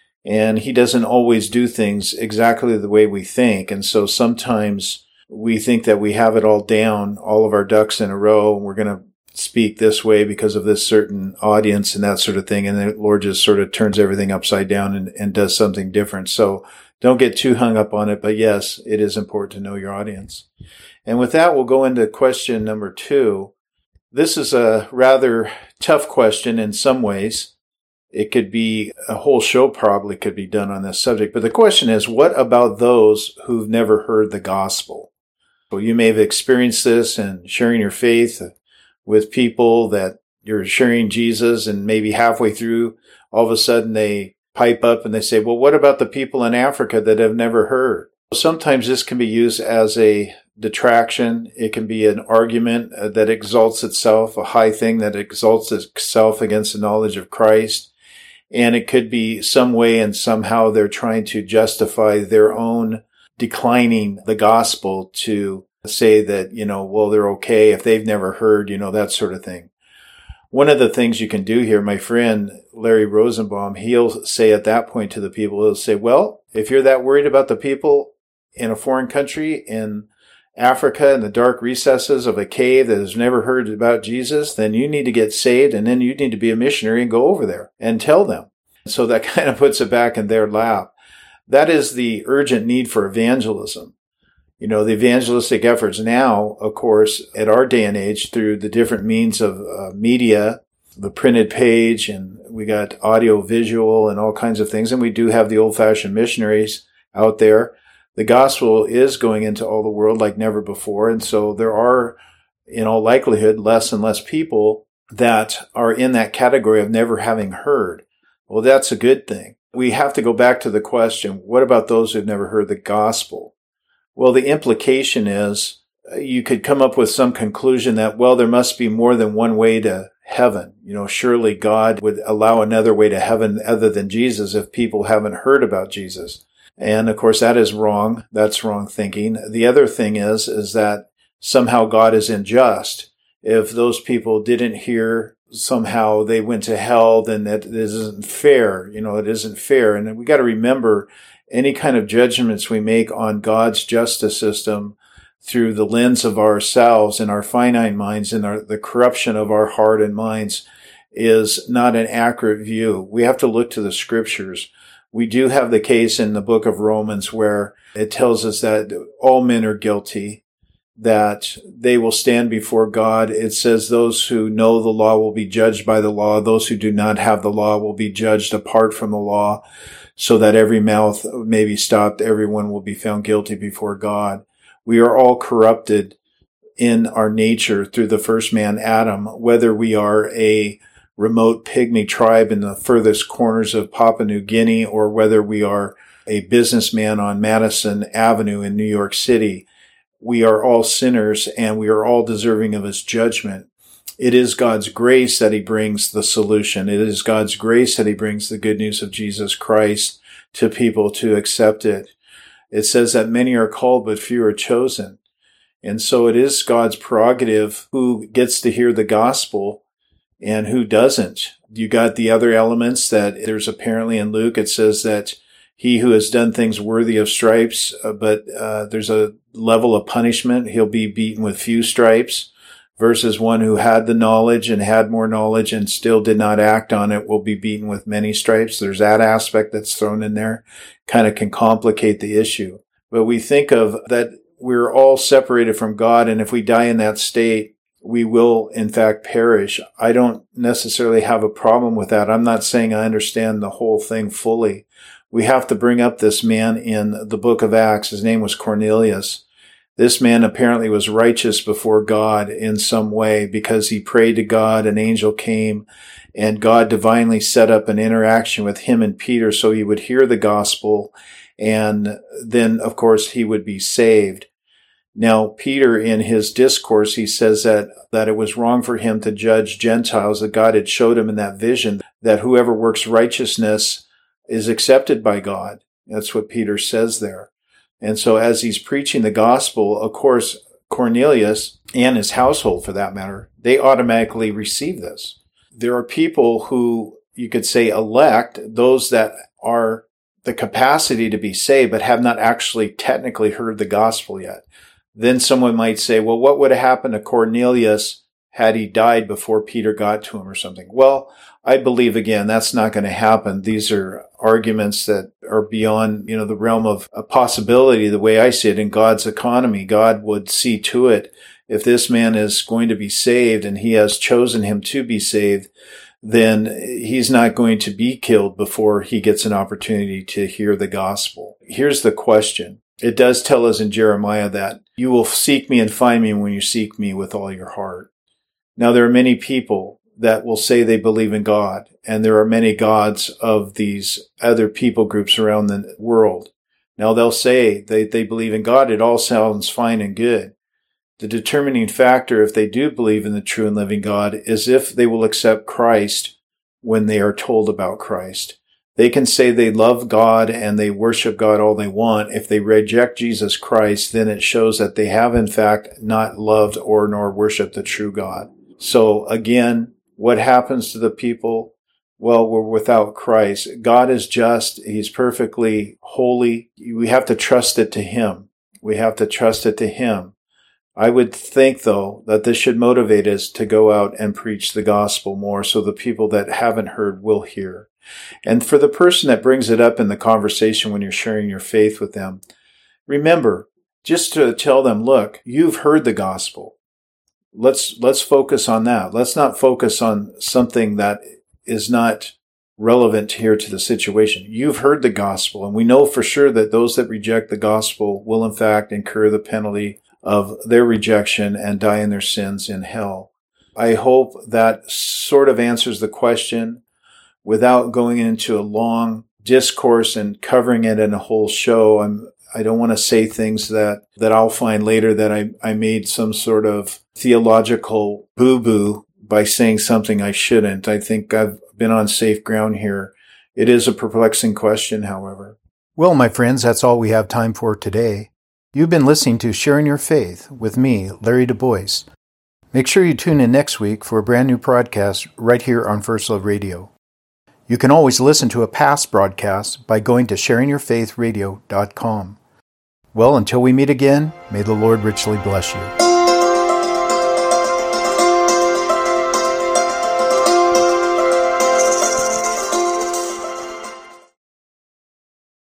And he doesn't always do things exactly the way we think. And so sometimes we think that we have it all down, all of our ducks in a row. We're going to speak this way because of this certain audience and that sort of thing. And the Lord just sort of turns everything upside down and, and does something different. So don't get too hung up on it. But yes, it is important to know your audience. And with that, we'll go into question number two. This is a rather tough question in some ways. It could be a whole show probably could be done on this subject. But the question is, what about those who've never heard the gospel? Well, you may have experienced this in sharing your faith with people that you're sharing Jesus, and maybe halfway through, all of a sudden they pipe up and they say, well, what about the people in Africa that have never heard? Sometimes this can be used as a detraction. It can be an argument that exalts itself, a high thing that exalts itself against the knowledge of Christ. And it could be some way and somehow they're trying to justify their own declining the gospel to say that, you know, well, they're okay if they've never heard, you know, that sort of thing. One of the things you can do here, my friend Larry Rosenbaum, he'll say at that point to the people, he'll say, well, if you're that worried about the people in a foreign country, in Africa, in the dark recesses of a cave that has never heard about Jesus, then you need to get saved, and then you need to be a missionary and go over there and tell them. So that kind of puts it back in their lap. That is the urgent need for evangelism. You know, the evangelistic efforts now, of course, at our day and age, through the different means of uh, media, the printed page, and we got audio, visual, and all kinds of things. And we do have the old-fashioned missionaries out there. The gospel is going into all the world like never before. And so there are, in all likelihood, less and less people that are in that category of never having heard. Well, that's a good thing. we have to go back to the question, what about those who've never heard the gospel? Well, the implication is you could come up with some conclusion that, well, there must be more than one way to heaven. You know, surely God would allow another way to heaven other than Jesus if people haven't heard about Jesus. And of course, that is wrong. That's wrong thinking. The other thing is, is that somehow God is unjust. If those people didn't hear, somehow they went to hell, then that isn't fair. You know, it isn't fair. And we got to remember any kind of judgments we make on God's justice system through the lens of ourselves and our finite minds and our, the corruption of our heart and minds is not an accurate view. We have to look to the scriptures. We do have the case in the book of Romans where it tells us that all men are guilty, that they will stand before God. It says those who know the law will be judged by the law. Those who do not have the law will be judged apart from the law, so that every mouth may be stopped. Everyone will be found guilty before God. We are all corrupted in our nature through the first man, Adam, whether we are a remote pygmy tribe in the furthest corners of Papua New Guinea or whether we are a businessman on Madison Avenue in New York City. We are all sinners and we are all deserving of his judgment. It is God's grace that he brings the solution. It is God's grace that he brings the good news of Jesus Christ to people to accept it. It says that many are called, but few are chosen. And so it is God's prerogative who gets to hear the gospel and who doesn't. You got the other elements that there's apparently in Luke. It says that he who has done things worthy of stripes, uh, but uh, there's a level of punishment. He'll be beaten with few stripes versus one who had the knowledge and had more knowledge and still did not act on it will be beaten with many stripes. There's that aspect that's thrown in there. Kind of can complicate the issue. But we think of that we're all separated from God, and if we die in that state, we will in fact perish. I don't necessarily have a problem with that. I'm not saying I understand the whole thing fully. We have to bring up this man in the book of Acts. His name was Cornelius. This man apparently was righteous before God in some way because he prayed to God. An angel came and God divinely set up an interaction with him and Peter so he would hear the gospel. And then, of course, he would be saved. Now, Peter, in his discourse, he says that, that it was wrong for him to judge Gentiles, that God had showed him in that vision that whoever works righteousness is accepted by God. That's what Peter says there. And so as he's preaching the gospel, of course, Cornelius and his household, for that matter, they automatically receive this. There are people who you could say elect, those that are the capacity to be saved, but have not actually technically heard the gospel yet. Then someone might say, well, what would have happened to Cornelius had he died before Peter got to him or something? Well, I believe, again, that's not going to happen. These are arguments that are beyond, you know, the realm of a possibility, the way I see it in God's economy. God would see to it if this man is going to be saved and he has chosen him to be saved, then he's not going to be killed before he gets an opportunity to hear the gospel. Here's the question. It does tell us in Jeremiah that you will seek me and find me when you seek me with all your heart. Now, there are many people that will say they believe in God, and there are many gods of these other people groups around the world. Now, they'll say they, they believe in God. It all sounds fine and good. The determining factor, if they do believe in the true and living God, is if they will accept Christ when they are told about Christ. They can say they love God and they worship God all they want. If they reject Jesus Christ, then it shows that they have in fact not loved or nor worshiped the true God. So again, what happens to the people? Well, we're without Christ. God is just. He's perfectly holy. We have to trust it to him. We have to trust it to him. I would think, though, that this should motivate us to go out and preach the gospel more so the people that haven't heard will hear. And for the person that brings it up in the conversation when you're sharing your faith with them, remember, just to tell them, look, you've heard the gospel. Let's, let's focus on that. Let's not focus on something that is not relevant here to the situation. You've heard the gospel, and we know for sure that those that reject the gospel will in fact incur the penalty of their rejection and die in their sins in hell. I hope that sort of answers the question without going into a long discourse and covering it in a whole show. I'm, I don't want to say things that, that I'll find later that I, I made some sort of theological boo-boo by saying something I shouldn't. I think I've been on safe ground here. It is a perplexing question, however. Well, my friends, that's all we have time for today. You've been listening to Sharing Your Faith with me, Larry DuBois. Make sure you tune in next week for a brand new broadcast right here on First Love Radio. You can always listen to a past broadcast by going to sharing your faith radio dot com. Well, until we meet again, may the Lord richly bless you.